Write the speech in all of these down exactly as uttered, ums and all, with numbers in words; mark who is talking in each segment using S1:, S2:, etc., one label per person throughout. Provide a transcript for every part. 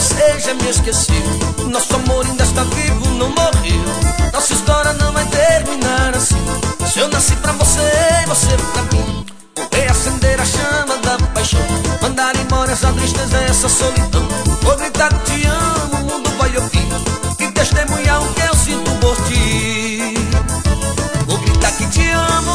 S1: você já me esqueceu. Nosso amor ainda está vivo, não morreu. Nossa história não vai terminar assim. Se eu nasci pra você, você pra mim. Vou reacender a chama da paixão, mandar embora essa tristeza, essa solidão. Vou gritar que te amo, o mundo vai ouvir e testemunhar o que eu sinto por ti. Vou gritar que te amo,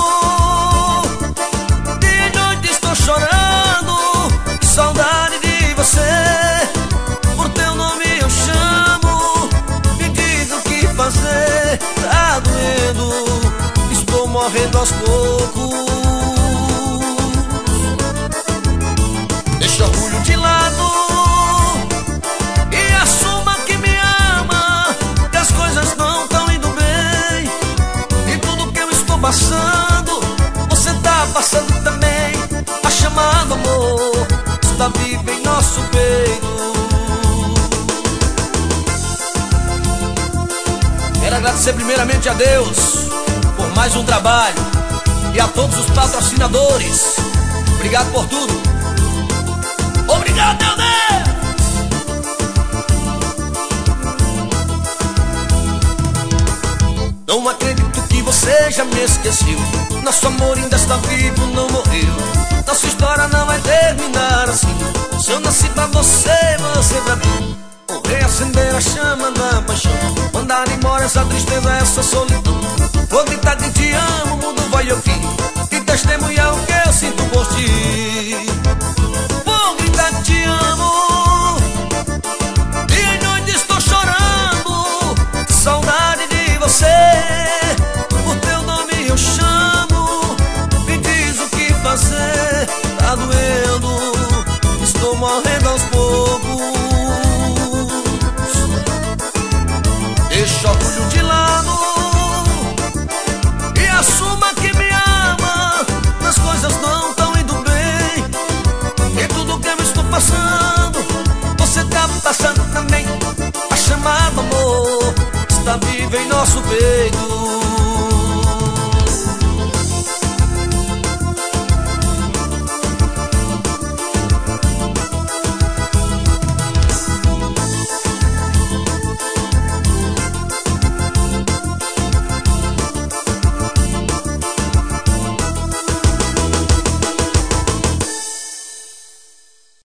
S1: dia e noite estou chorando, que saudade de você. Por teu nome eu chamo, me diz o que fazer. Tá doendo, estou morrendo aos poucos. Deixa o orgulho de lado e assuma que me ama, que as coisas não estão indo bem. E tudo que eu estou passando, você tá passando também. A chama do amor está viva em nosso peito. Quero agradecer primeiramente a Deus por mais um trabalho e a todos os patrocinadores. Obrigado por tudo. Obrigado, meu Deus! Não acredito que você já me esqueceu. Nosso amor ainda está vivo, não morreu. Nossa história não vai terminar assim. Se eu nasci pra você, você pra mim. Vou reacender a chama da paixão, mandar embora essa tristeza, essa solidão. Vou gritar que te amo, o mundo vai ouvir e testemunhar o que eu sinto por ti. Te amo, dia e noite estou chorando, que saudade de você. Por teu nome eu chamo, me diz o que fazer. Tá doendo, estou morrendo aos poucos. Deixa o orgulho de lado e assuma que me ama. As coisas não estão indo bem e tudo que eu estou passando, você tá passando também. A chama do amor está viva em nosso peito.